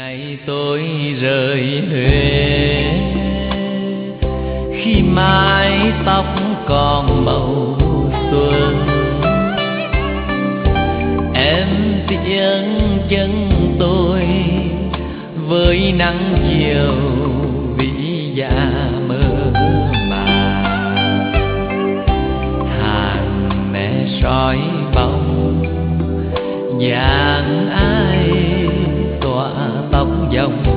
ngày tôi rời Huế, khi mái tóc còn màu xuân, em tiễn chân tôi với nắng chiều vĩ dạ mơ màng. Hàng mẹ soi bóng dáng ai tỏa tóc dòng